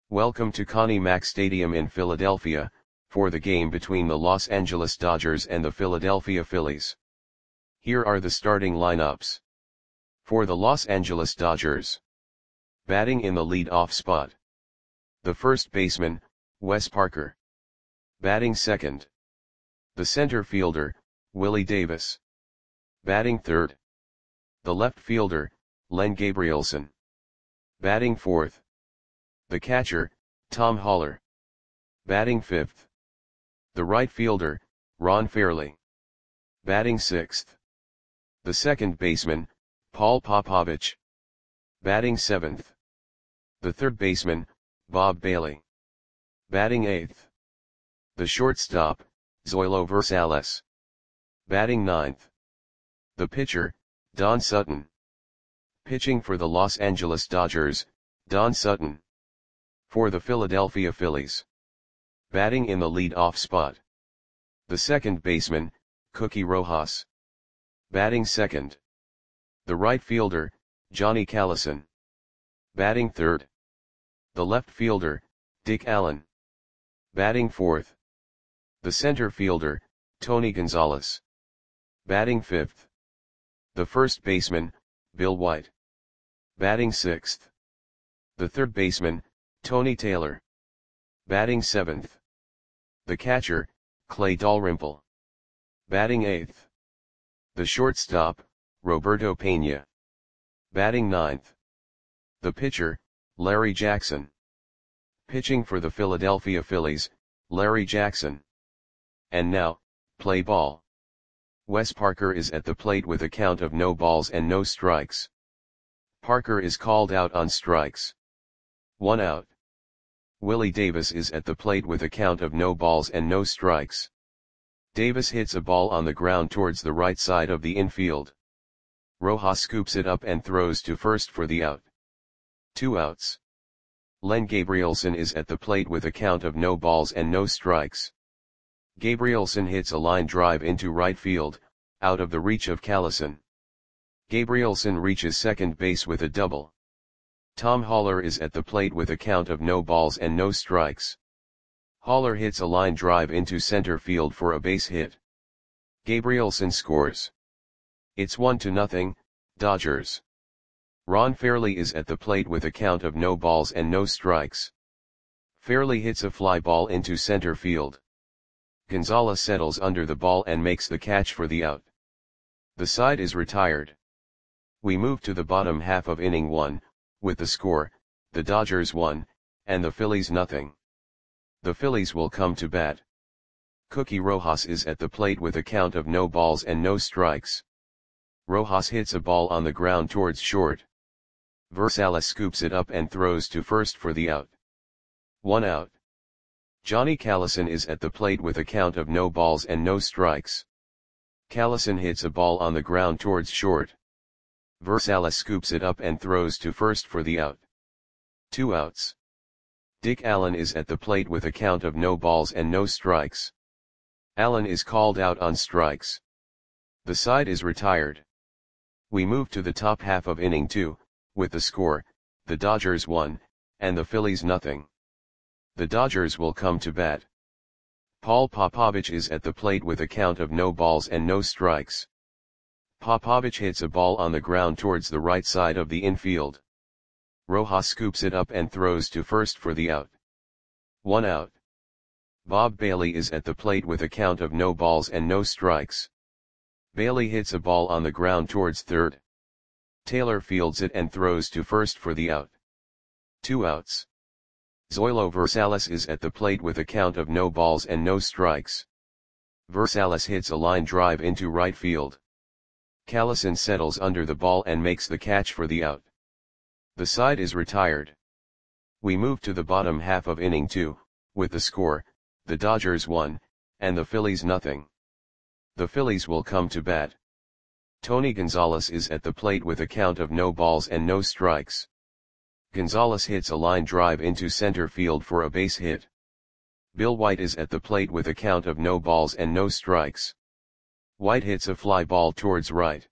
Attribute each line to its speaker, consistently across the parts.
Speaker 1: Welcome to Connie Mack Stadium in Philadelphia, for the game between the Los Angeles Dodgers and the Philadelphia Phillies. Here are the starting lineups. For the Los Angeles Dodgers. Batting in the lead-off spot. The first baseman, Wes Parker. Batting second. The center fielder, Willie Davis. Batting third. The left fielder, Len Gabrielson. Batting fourth. The catcher, Tom Haller. Batting fifth. The right fielder, Ron Fairly. Batting sixth. The second baseman, Paul Popovich. Batting seventh. The third baseman, Bob Bailey. Batting eighth. The shortstop, Zoilo Versalles. Batting ninth. The pitcher, Don Sutton. Pitching for the Los Angeles Dodgers, Don Sutton. For the Philadelphia Phillies. Batting in the lead-off spot. The second baseman, Cookie Rojas. Batting second. The right fielder, Johnny Callison. Batting third. The left fielder, Dick Allen. Batting fourth. The center fielder, Tony Gonzalez. Batting fifth. The first baseman, Bill White. Batting sixth. The third baseman, Tony Taylor. Batting seventh. The catcher, Clay Dalrymple. Batting eighth. The shortstop, Roberto Pena. Batting ninth. The pitcher, Larry Jackson. Pitching for the Philadelphia Phillies, Larry Jackson. And now, play ball. Wes Parker is at the plate with a count of no balls and no strikes. Parker is called out on strikes. 1 out. Willie Davis is at the plate with a count of no balls and no strikes. Davis hits a ball on the ground towards the right side of the infield. Rojas scoops it up and throws to first for the out. 2 outs. Len Gabrielson is at the plate with a count of no balls and no strikes. Gabrielson hits a line drive into right field, out of the reach of Callison. Gabrielson reaches second base with a double. Tom Haller is at the plate with a count of no balls and no strikes. Haller hits a line drive into center field for a base hit. Gabrielson scores. It's 1-0, Dodgers. Ron Fairly is at the plate with a count of no balls and no strikes. Fairly hits a fly ball into center field. Gonzalez settles under the ball and makes the catch for the out. The side is retired. We move to the bottom half of inning 1, with the score, the Dodgers 1, and the Phillies 0. The Phillies will come to bat. Cookie Rojas is at the plate with a count of no balls and no strikes. Rojas hits a ball on the ground towards short. Versalles scoops it up and throws to first for the out. 1 out. Johnny Callison is at the plate with a count of no balls and no strikes. Callison hits a ball on the ground towards short. Versalles scoops it up and throws to first for the out. 2 outs. Dick Allen is at the plate with a count of no balls and no strikes. Allen is called out on strikes. The side is retired. We move to the top half of inning 2, with the score, the Dodgers 1, and the Phillies 0. The Dodgers will come to bat. Paul Popovich is at the plate with a count of no balls and no strikes. Popovich hits a ball on the ground towards the right side of the infield. Rojas scoops it up and throws to first for the out. 1 out. Bob Bailey is at the plate with a count of no balls and no strikes. Bailey hits a ball on the ground towards third. Taylor fields it and throws to first for the out. 2 outs. Zoilo Versalles is at the plate with a count of no balls and no strikes. Versalles hits a line drive into right field. Callison settles under the ball and makes the catch for the out. The side is retired. We move to the bottom half of inning 2, with the score, the Dodgers 1, and the Phillies 0. The Phillies will come to bat. Tony Gonzalez is at the plate with a count of no balls and no strikes. Gonzalez hits a line drive into center field for a base hit. Bill White is at the plate with a count of no balls and no strikes. White hits a fly ball towards right.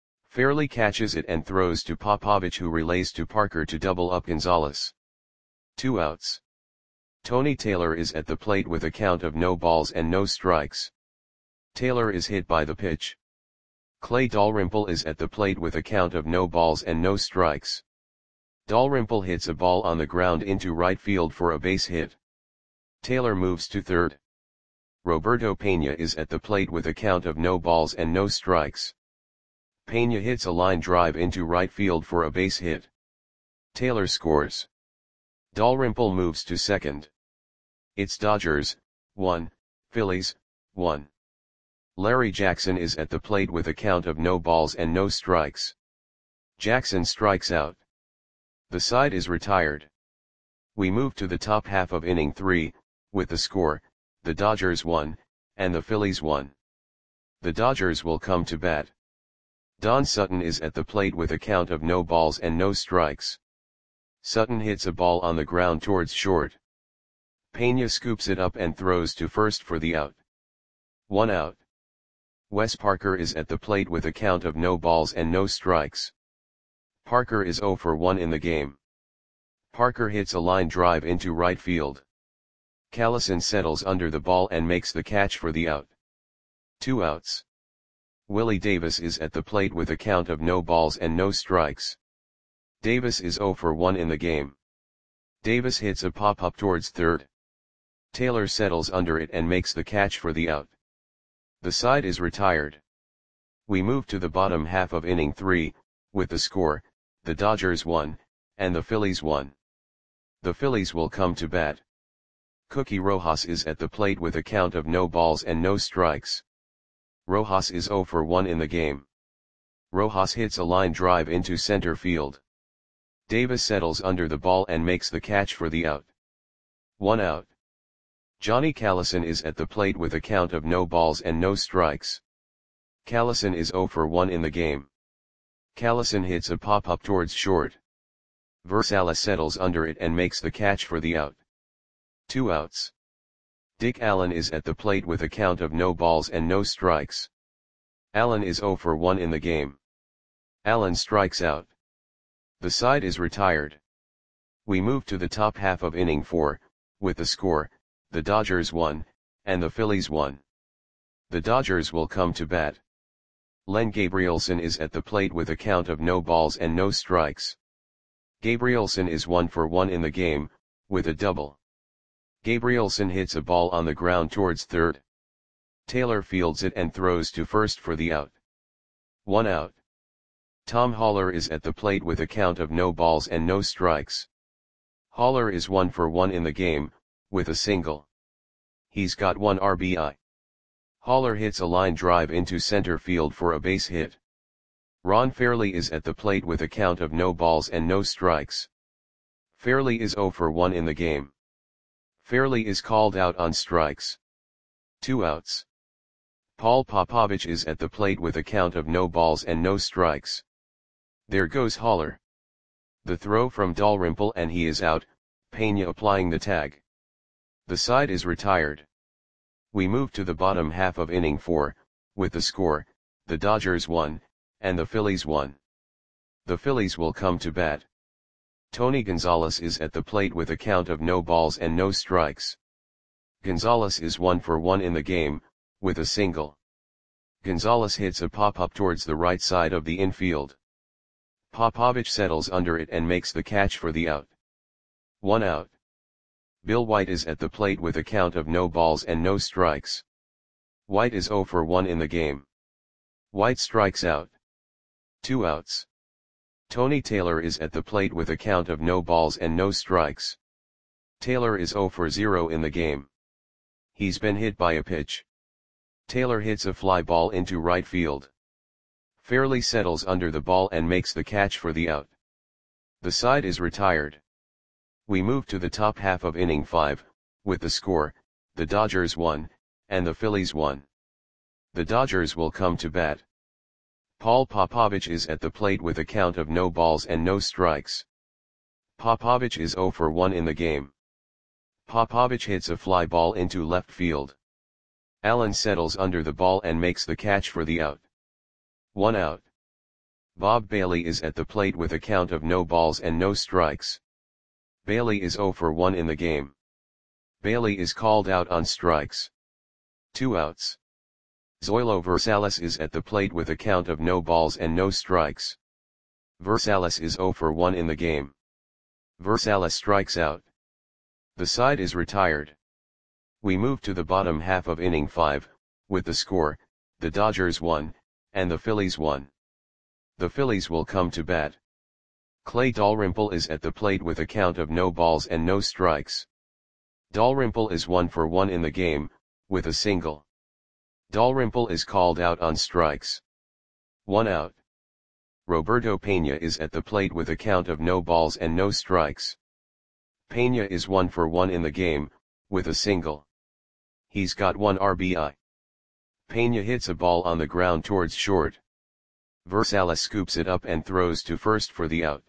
Speaker 1: Fairly catches it and throws to Popovich, who relays to Parker to double up Gonzalez. 2 outs. Tony Taylor is at the plate with a count of no balls and no strikes. Taylor is hit by the pitch. Clay Dalrymple is at the plate with a count of no balls and no strikes. Dalrymple hits a ball on the ground into right field for a base hit. Taylor moves to third. Roberto Pena is at the plate with a count of no balls and no strikes. Pena hits a line drive into right field for a base hit. Taylor scores. Dalrymple moves to second. It's Dodgers, 1, Phillies, 1. Larry Jackson is at the plate with a count of no balls and no strikes. Jackson strikes out. The side is retired. We move to the top half of inning 3, with the score, the Dodgers 1, and the Phillies 1. The Dodgers will come to bat. Don Sutton is at the plate with a count of no balls and no strikes. Sutton hits a ball on the ground towards short. Pena scoops it up and throws to first for the out. 1 out. Wes Parker is at the plate with a count of no balls and no strikes. Parker is 0 for 1 in the game. Parker hits a line drive into right field. Callison settles under the ball and makes the catch for the out. 2 outs. Willie Davis is at the plate with a count of no balls and no strikes. Davis is 0 for 1 in the game. Davis hits a pop-up towards third. Taylor settles under it and makes the catch for the out. The side is retired. We move to the bottom half of inning 3, with the score, the Dodgers 1, and the Phillies 1. The Phillies will come to bat. Cookie Rojas is at the plate with a count of no balls and no strikes. Rojas is 0 for 1 in the game. Rojas hits a line drive into center field. Davis settles under the ball and makes the catch for the out. 1 out. Johnny Callison is at the plate with a count of no balls and no strikes. Callison is 0 for 1 in the game. Callison hits a pop-up towards short. Versala settles under it and makes the catch for the out. 2 outs. Dick Allen is at the plate with a count of no balls and no strikes. Allen is 0 for 1 in the game. Allen strikes out. The side is retired. We move to the top half of inning 4, with the score, the Dodgers 1, and the Phillies 1. The Dodgers will come to bat. Len Gabrielson is at the plate with a count of no balls and no strikes. Gabrielson is 1 for 1 in the game, with a double. Gabrielson hits a ball on the ground towards third. Taylor fields it and throws to first for the out. 1 out. Tom Haller is at the plate with a count of no balls and no strikes. Haller is 1 for 1 in the game, with a single. He's got 1 RBI. Haller hits a line drive into center field for a base hit. Ron Fairley is at the plate with a count of no balls and no strikes. Fairley is 0 for 1 in the game. Fairley is called out on strikes. 2 outs. Paul Popovich is at the plate with a count of no balls and no strikes. There goes Haller. The throw from Dalrymple and he is out, Pena applying the tag. The side is retired. We move to the bottom half of inning 4, with the score, the Dodgers 1, and the Phillies 1. The Phillies will come to bat. Tony Gonzalez is at the plate with a count of no balls and no strikes. Gonzalez is 1 for 1 in the game, with a single. Gonzalez hits a pop-up towards the right side of the infield. Popovich settles under it and makes the catch for the out. 1 out. Bill White is at the plate with a count of no balls and no strikes. White is 0 for 1 in the game. White strikes out. 2 outs. Tony Taylor is at the plate with a count of no balls and no strikes. Taylor is 0 for 0 in the game. He's been hit by a pitch. Taylor hits a fly ball into right field. Fairley settles under the ball and makes the catch for the out. The side is retired. We move to the top half of inning 5, with the score, the Dodgers 1, and the Phillies 1. The Dodgers will come to bat. Paul Popovich is at the plate with a count of no balls and no strikes. Popovich is 0 for 1 in the game. Popovich hits a fly ball into left field. Allen settles under the ball and makes the catch for the out. 1 out. Bob Bailey is at the plate with a count of no balls and no strikes. Bailey is 0 for 1 in the game. Bailey is called out on strikes. 2 outs. Zoilo Versalles is at the plate with a count of no balls and no strikes. Versalles is 0 for 1 in the game. Versalles strikes out. The side is retired. We move to the bottom half of inning 5, with the score, the Dodgers 1, and the Phillies 1. The Phillies will come to bat. Clay Dalrymple is at the plate with a count of no balls and no strikes. Dalrymple is 1 for 1 in the game, with a single. Dalrymple is called out on strikes. 1 out. Roberto Pena is at the plate with a count of no balls and no strikes. Pena is 1 for 1 in the game, with a single. He's got 1 RBI. Pena hits a ball on the ground towards short. Versalles scoops it up and throws to first for the out.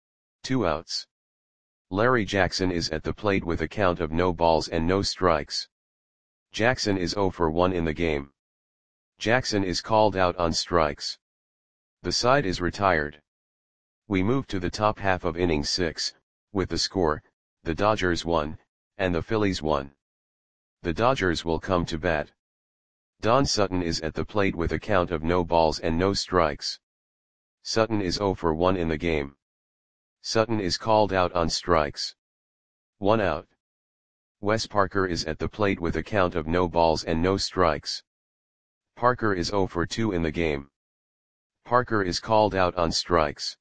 Speaker 1: 2 outs. Larry Jackson is at the plate with a count of no balls and no strikes. Jackson is 0 for 1 in the game. Jackson is called out on strikes. The side is retired. We move to the top half of inning 6, with the score, the Dodgers 1, and the Phillies 1. The Dodgers will come to bat. Don Sutton is at the plate with a count of no balls and no strikes. Sutton is 0 for 1 in the game. Sutton is called out on strikes. 1 out. Wes Parker is at the plate with a count of no balls and no strikes. Parker is 0 for 2 in the game. Parker is called out on strikes.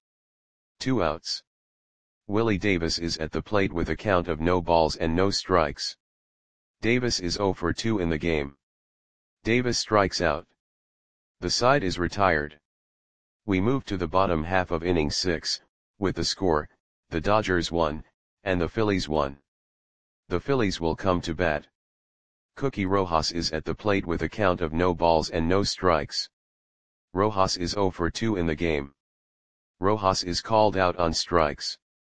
Speaker 1: 2 outs. Willie Davis is at the plate with a count of no balls and no strikes. Davis is 0 for 2 in the game. Davis strikes out. The side is retired. We move to the bottom half of inning 6, with the score, the Dodgers 1, and the Phillies 1. The Phillies will come to bat. Cookie Rojas is at the plate with a count of no balls and no strikes. Rojas is 0 for 2 in the game. Rojas is called out on strikes.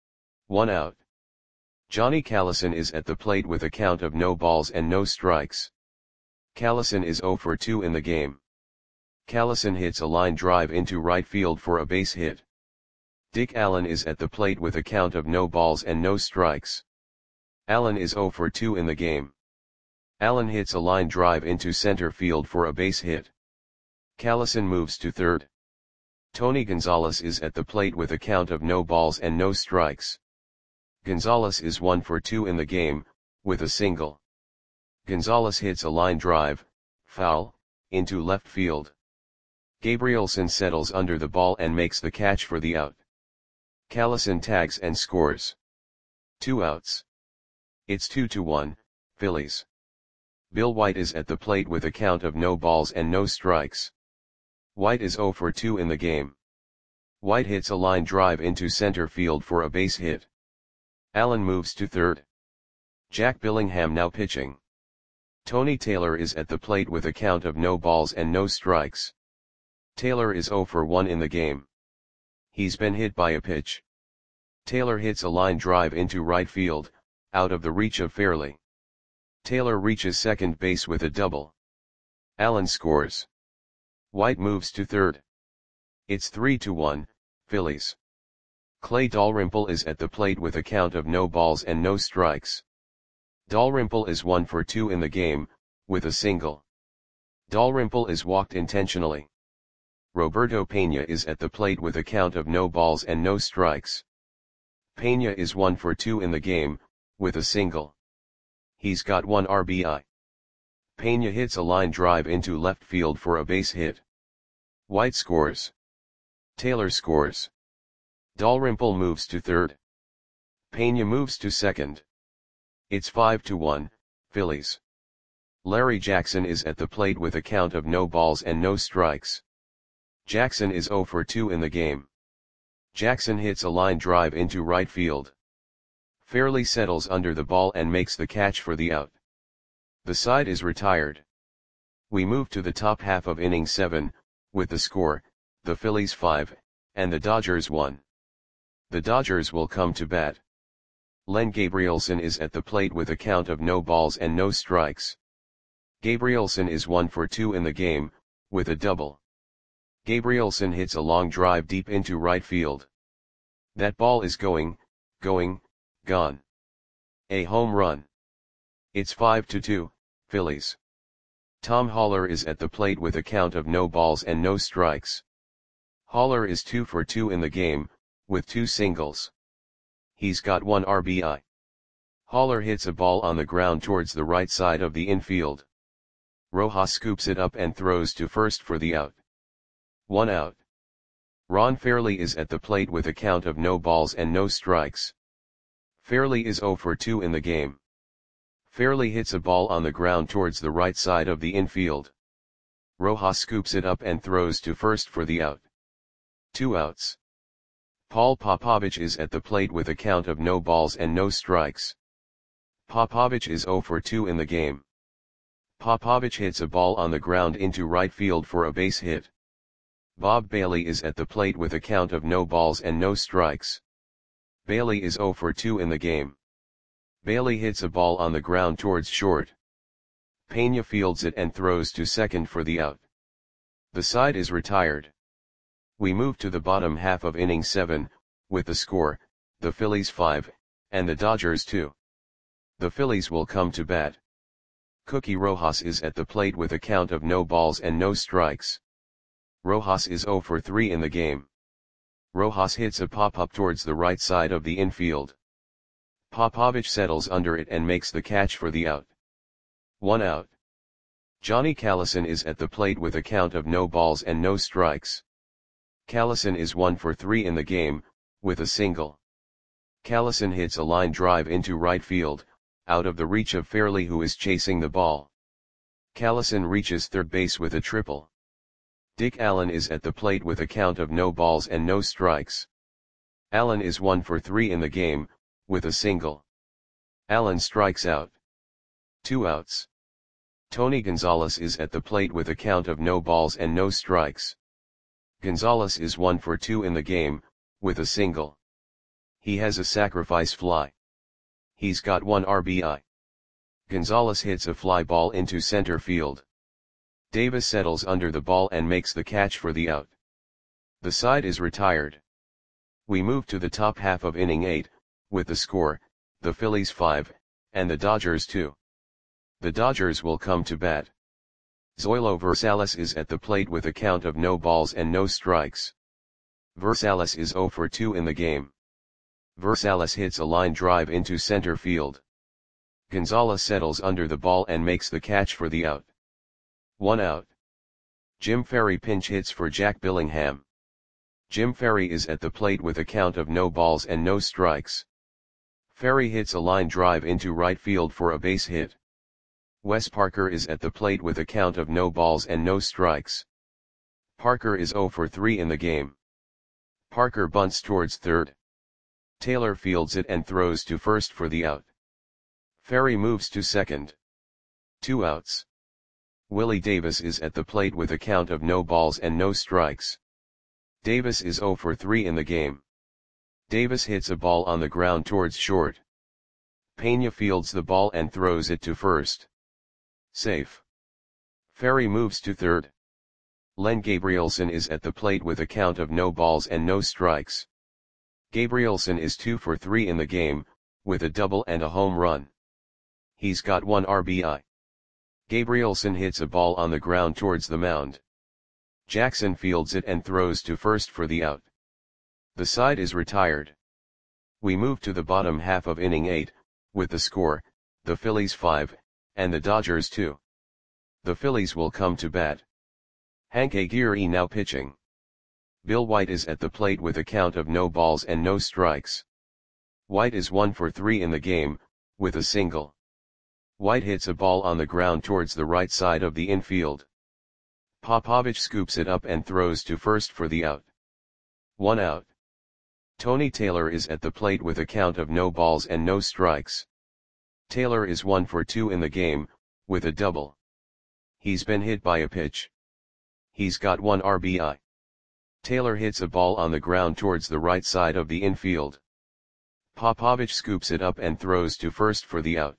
Speaker 1: 1 out. Johnny Callison is at the plate with a count of no balls and no strikes. Callison is 0 for 2 in the game. Callison hits a line drive into right field for a base hit. Dick Allen is at the plate with a count of no balls and no strikes. Allen is 0 for 2 in the game. Allen hits a line drive into center field for a base hit. Callison moves to third. Tony Gonzalez is at the plate with a count of no balls and no strikes. Gonzalez is 1 for 2 in the game, with a single. Gonzalez hits a line drive, foul, into left field. Gabrielson settles under the ball and makes the catch for the out. Callison tags and scores. 2 outs. It's 2-1, Phillies. Bill White is at the plate with a count of no balls and no strikes. White is 0 for 2 in the game. White hits a line drive into center field for a base hit. Allen moves to third. Jack Billingham now pitching. Tony Taylor is at the plate with a count of no balls and no strikes. Taylor is 0 for 1 in the game. He's been hit by a pitch. Taylor hits a line drive into right field, out of the reach of Fairley. Taylor reaches second base with a double. Allen scores. White moves to third. It's 3-1, Phillies. Clay Dalrymple is at the plate with a count of no balls and no strikes. Dalrymple is 1 for 2 in the game, with a single. Dalrymple is walked intentionally. Roberto Pena is at the plate with a count of no balls and no strikes. Pena is 1 for 2 in the game, with a single. He's got 1 RBI. Pena hits a line drive into left field for a base hit. White scores. Taylor scores. Dalrymple moves to third. Pena moves to second. It's 5-1, Phillies. Larry Jackson is at the plate with a count of no balls and no strikes. Jackson is 0 for 2 in the game. Jackson hits a line drive into right field. Fairley settles under the ball and makes the catch for the out. The side is retired. We move to the top half of inning 7, with the score, the Phillies 5, and the Dodgers 1. The Dodgers will come to bat. Len Gabrielson is at the plate with a count of no balls and no strikes. Gabrielson is 1 for 2 in the game, with a double. Gabrielson hits a long drive deep into right field. That ball is going, Gone. A home run. It's 5-2, Phillies. Tom Haller is at the plate with a count of no balls and no strikes. Haller is 2 for 2 in the game, with 2 singles. He's got 1 RBI. Haller hits a ball on the ground towards the right side of the infield. Rojas scoops it up and throws to first for the out. 1 out. Ron Fairly is at the plate with a count of no balls and no strikes. Fairly is 0 for 2 in the game. Fairly hits a ball on the ground towards the right side of the infield. Rojas scoops it up and throws to first for the out. 2 outs. Paul Popovich is at the plate with a count of no balls and no strikes. Popovich is 0 for 2 in the game. Popovich hits a ball on the ground into right field for a base hit. Bob Bailey is at the plate with a count of no balls and no strikes. Bailey is 0 for 2 in the game. Bailey hits a ball on the ground towards short. Pena fields it and throws to second for the out. The side is retired. We move to the bottom half of inning 7, with the score, the Phillies 5, and the Dodgers 2. The Phillies will come to bat. Cookie Rojas is at the plate with a count of no balls and no strikes. Rojas is 0 for 3 in the game. Rojas hits a pop-up towards the right side of the infield. Popovich settles under it and makes the catch for the out. 1 out. Johnny Callison is at the plate with a count of no balls and no strikes. Callison is 1 for 3 in the game, with a single. Callison hits a line drive into right field, out of the reach of Fairly, who is chasing the ball. Callison reaches third base with a triple. Dick Allen is at the plate with a count of no balls and no strikes. Allen is 1 for 3 in the game, with a single. Allen strikes out. 2 outs. Tony Gonzalez is at the plate with a count of no balls and no strikes. Gonzalez is 1 for 2 in the game, with a single. He has a sacrifice fly. He's got 1 RBI. Gonzalez hits a fly ball into center field. Davis settles under the ball and makes the catch for the out. The side is retired. We move to the top half of inning 8, with the score, the Phillies 5, and the Dodgers 2. The Dodgers will come to bat. Zoilo Versalles is at the plate with a count of no balls and no strikes. Versalles is 0 for 2 in the game. Versalles hits a line drive into center field. Gonzalez settles under the ball and makes the catch for the out. 1 out. Jim Ferry pinch hits for Jack Billingham. Jim Ferry is at the plate with a count of no balls and no strikes. Ferry hits a line drive into right field for a base hit. Wes Parker is at the plate with a count of no balls and no strikes. Parker is 0 for 3 in the game. Parker bunts towards third. Taylor fields it and throws to first for the out. Ferry moves to second. 2 outs. Willie Davis is at the plate with a count of no balls and no strikes. Davis is 0 for 3 in the game. Davis hits a ball on the ground towards short. Pena fields the ball and throws it to first. Safe. Ferry moves to third. Len Gabrielson is at the plate with a count of no balls and no strikes. Gabrielson is 2 for 3 in the game, with a double and a home run. He's got 1 RBI. Gabrielson hits a ball on the ground towards the mound. Jackson fields it and throws to first for the out. The side is retired. We move to the bottom half of inning 8, with the score, the Phillies 5, and the Dodgers 2. The Phillies will come to bat. Hank Aguirre now pitching. Bill White is at the plate with a count of no balls and no strikes. White is 1 for 3 in the game, with a single. White hits a ball on the ground towards the right side of the infield. Popovich scoops it up and throws to first for the out. 1 out. Tony Taylor is at the plate with a count of no balls and no strikes. Taylor is 1 for 2 in the game, with a double. He's been hit by a pitch. He's got 1 RBI. Taylor hits a ball on the ground towards the right side of the infield. Popovich scoops it up and throws to first for the out.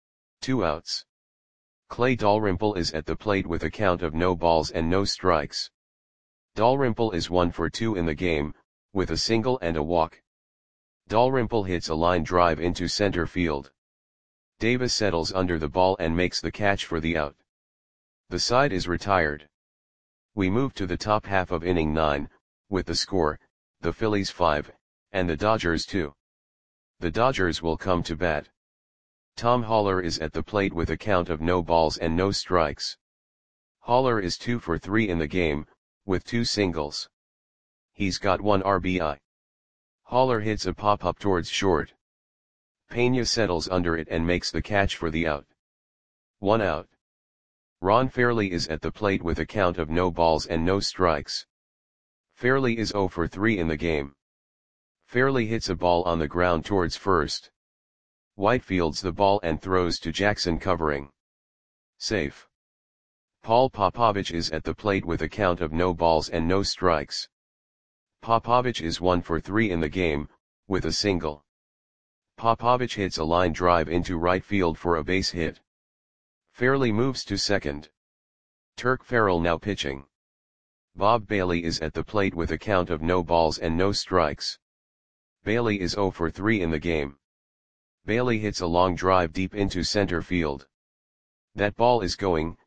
Speaker 1: 2 outs. Clay Dalrymple is at the plate with a count of no balls and no strikes. Dalrymple is 1 for 2 in the game, with a single and a walk. Dalrymple hits a line drive into center field. Davis settles under the ball and makes the catch for the out. The side is retired. We move to the top half of inning 9, with the score, the Phillies 5, and the Dodgers 2. The Dodgers will come to bat. Tom Haller is at the plate with a count of no balls and no strikes. Haller is 2 for 3 in the game, with 2 singles. He's got 1 RBI. Haller hits a pop-up towards short. Pena settles under it and makes the catch for the out. 1 out. Ron Fairly is at the plate with a count of no balls and no strikes. Fairly is 0 for 3 in the game. Fairly hits a ball on the ground towards first. White fields the ball and throws to Jackson covering. Safe. Paul Popovich is at the plate with a count of no balls and no strikes. Popovich is 1 for 3 in the game, with a single. Popovich hits a line drive into right field for a base hit. Fairly moves to second. Turk Farrell now pitching. Bob Bailey is at the plate with a count of no balls and no strikes. Bailey is 0 for 3 in the game. Bailey hits a long drive deep into center field. That ball is gone.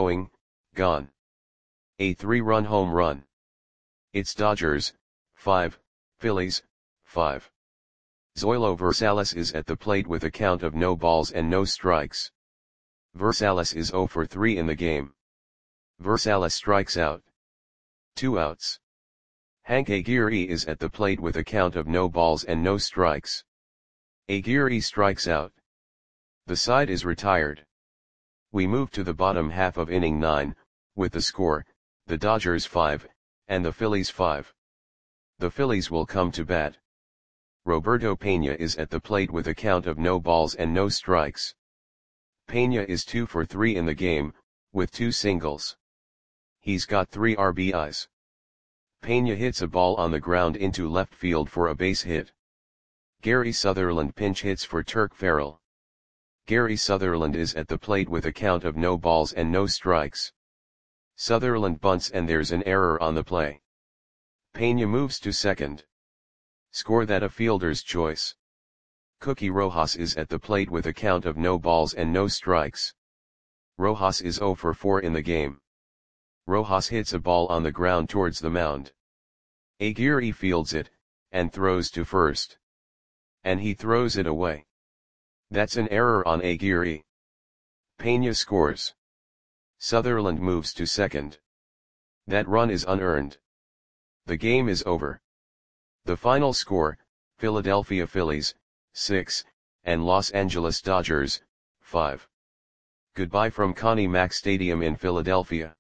Speaker 1: A 3-run home run. It's Dodgers, 5, Phillies, 5. Zoilo Versalles is at the plate with a count of no balls and no strikes. Versalles is 0 for 3 in the game. Versalles strikes out. 2 outs. Hank Aguirre is at the plate with a count of no balls and no strikes. Aguirre strikes out. The side is retired. We move to the bottom half of inning 9, with the score, the Dodgers 5, and the Phillies 5. The Phillies will come to bat. Roberto Pena is at the plate with a count of no balls and no strikes. Pena is 2 for 3 in the game, with 2 singles. He's got 3 RBIs. Pena hits a ball on the ground into left field for a base hit. Gary Sutherland pinch hits for Turk Farrell. Gary Sutherland is at the plate with a count of no balls and no strikes. Sutherland bunts and there's an error on the play. Pena moves to second. Score that a fielder's choice. Cookie Rojas is at the plate with a count of no balls and no strikes. Rojas is 0 for 4 in the game. Rojas hits a ball on the ground towards the mound. Aguirre fields it, and throws to first. And he throws it away. That's an error on Aguirre. Pena scores. Sutherland moves to second. That run is unearned. The game is over. The final score, Philadelphia Phillies, 6, and Los Angeles Dodgers, 5. Goodbye from Connie Mack Stadium in Philadelphia.